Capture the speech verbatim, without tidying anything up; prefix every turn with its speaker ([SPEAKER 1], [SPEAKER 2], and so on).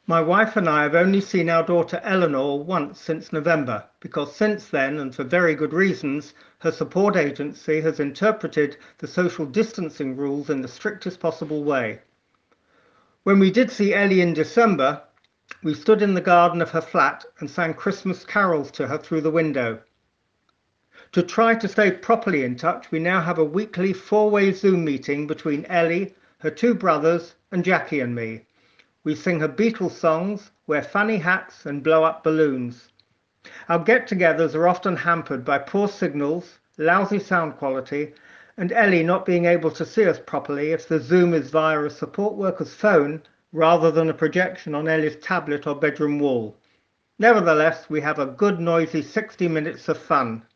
[SPEAKER 1] My wife and I have only seen our daughter Eleanor once since November, because since then, and for very good reasons, her support agency has interpreted the social distancing rules in the strictest possible way. When we did see Ellie in December, we stood in the garden of her flat and sang Christmas carols to her through the window. To try to stay properly in touch, we now have a weekly four-way Zoom meeting between Ellie, her two brothers, and Jackie and me. We sing her Beatles songs, wear funny hats, and blow up balloons. Our get-togethers are often hampered by poor signals, lousy sound quality, and Ellie not being able to see us properly if the Zoom is via a support worker's phone rather than a projection on Ellie's tablet or bedroom wall. Nevertheless, we have a good noisy sixty minutes of fun.